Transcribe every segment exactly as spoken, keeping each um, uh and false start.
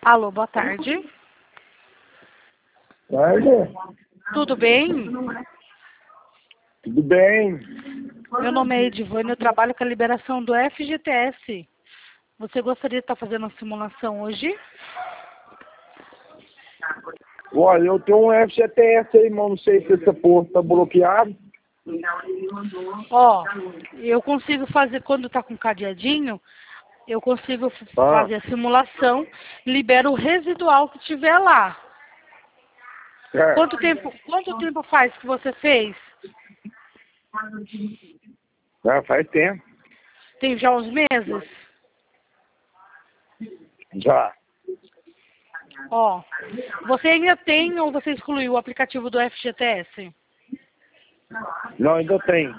Alô, boa tarde. Tarde. Tudo bem? Tudo bem? Meu nome é Edivane, eu trabalho com a liberação do F G T S. Você gostaria de estar fazendo uma simulação hoje? Olha, eu tenho um F G T S aí, mas não sei se essa porra tá bloqueado. Ó, eu consigo fazer, quando tá com cadeadinho, eu consigo f- Ah. fazer a simulação, libero o residual que tiver lá. É. Quanto tempo, quanto tempo faz que você fez? Já faz tempo. Tem já uns meses? Já. Ó, você ainda tem ou você excluiu o aplicativo do F G T S? Não, ainda tem.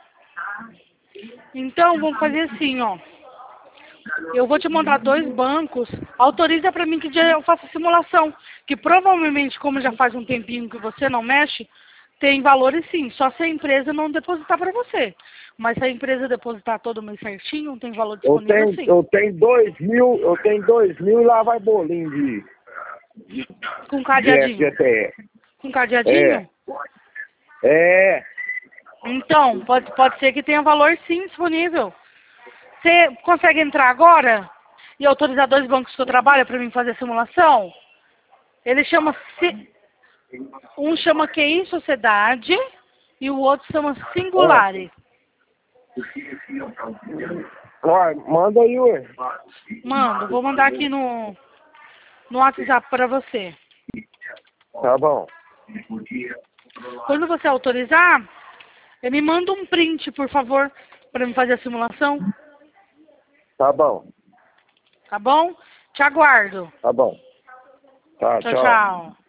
Então, vamos fazer assim, ó. Eu vou te mandar dois bancos. Autoriza para mim que dia eu faço a simulação. Que provavelmente, como já faz um tempinho que você não mexe, tem valores sim. Só se a empresa não depositar para você. Mas se a empresa depositar todo mês certinho, tem valor Eu disponível tenho, sim. eu tenho dois mil, eu tenho dois mil e lá vai bolinho de, Com de cadeadinho. F G T S. Com cadeadinho? É. É. Então, pode, pode ser que tenha valor sim disponível. Você consegue entrar agora e autorizar dois bancos que eu trabalho para mim fazer a simulação? Ele chama... Si- Um chama Q I Sociedade e o outro chama Singulare. Olha, manda aí, ué. Mando, vou mandar aqui no, no WhatsApp para você. Tá bom. Quando você autorizar, eh, me manda um print, por favor, para me fazer a simulação. Tá bom. Tá bom? Te aguardo. Tá bom. Tá, Tchau, tchau. tchau.